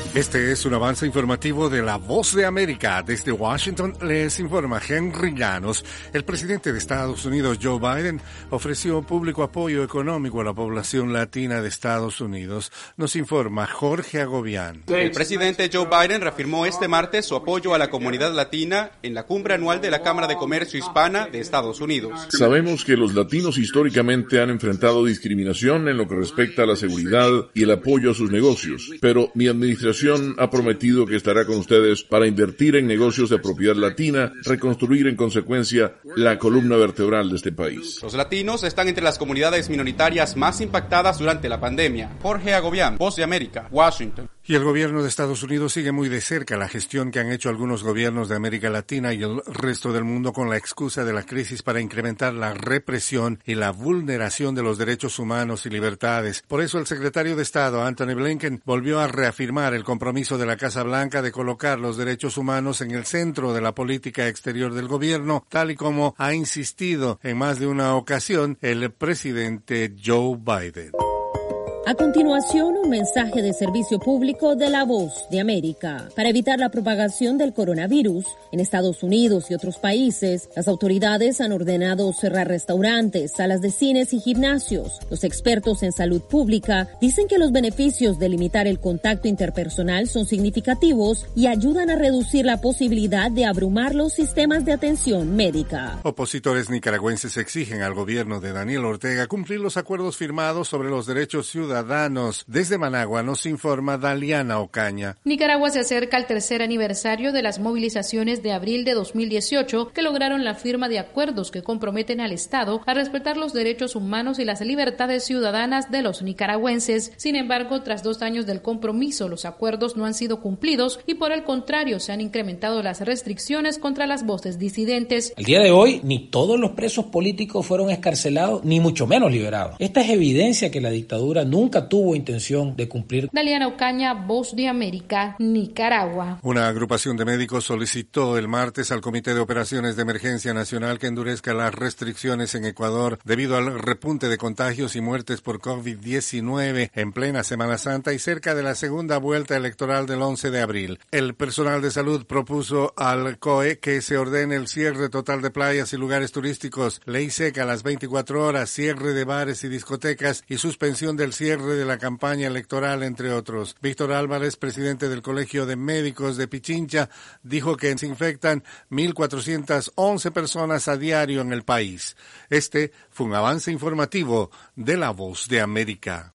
Este es un avance informativo de La Voz de América. Desde Washington les informa Henry Llanos. El presidente de Estados Unidos, Joe Biden, ofreció público apoyo económico a la población latina de Estados Unidos. Nos informa Jorge Agobián. El presidente Joe Biden reafirmó este martes su apoyo a la comunidad latina en la cumbre anual de la Cámara de Comercio Hispana de Estados Unidos. Sabemos que los latinos históricamente han enfrentado discriminación en lo que respecta a la seguridad y el apoyo a sus negocios, pero mi administración ha prometido que estará con ustedes para invertir en negocios de propiedad latina, reconstruir en consecuencia la columna vertebral de este país. Los latinos están entre las comunidades minoritarias más impactadas durante la pandemia. Jorge Agobián, Voz de América, Washington. Y el gobierno de Estados Unidos sigue muy de cerca la gestión que han hecho algunos gobiernos de América Latina y el resto del mundo con la excusa de la crisis para incrementar la represión y la vulneración de los derechos humanos y libertades. Por eso el secretario de Estado, Antony Blinken, volvió a reafirmar el compromiso de la Casa Blanca de colocar los derechos humanos en el centro de la política exterior del gobierno, tal y como ha insistido en más de una ocasión el presidente Joe Biden. A continuación, un mensaje de servicio público de La Voz de América. Para evitar la propagación del coronavirus en Estados Unidos y otros países, las autoridades han ordenado cerrar restaurantes, salas de cines y gimnasios. Los expertos en salud pública dicen que los beneficios de limitar el contacto interpersonal son significativos y ayudan a reducir la posibilidad de abrumar los sistemas de atención médica. Opositores nicaragüenses exigen al gobierno de Daniel Ortega cumplir los acuerdos firmados sobre los derechos ciudadanos. Desde Managua nos informa Daliana Ocaña. Nicaragua se acerca al tercer aniversario de las movilizaciones de abril de 2018 que lograron la firma de acuerdos que comprometen al Estado a respetar los derechos humanos y las libertades ciudadanas de los nicaragüenses. Sin embargo, tras 2 años del compromiso, los acuerdos no han sido cumplidos y por el contrario se han incrementado las restricciones contra las voces disidentes. El día de hoy, ni todos los presos políticos fueron excarcelados, ni mucho menos liberados. Esta es evidencia que la dictadura nunca tuvo intención de cumplir. Daliana Ocaña, Voz de América, Nicaragua. Una agrupación de médicos solicitó el martes al Comité de Operaciones de Emergencia Nacional que endurezca las restricciones en Ecuador debido al repunte de contagios y muertes por COVID-19 en plena Semana Santa y cerca de la segunda vuelta electoral del 11 de abril. El personal de salud propuso al COE que se ordene el cierre total de playas y lugares turísticos, ley seca a las 24 horas, cierre de bares y discotecas y suspensión del cierre de la campaña electoral, entre otros. Víctor Álvarez, presidente del Colegio de Médicos de Pichincha, dijo que se infectan 1.411 personas a diario en el país. Este fue un avance informativo de La Voz de América.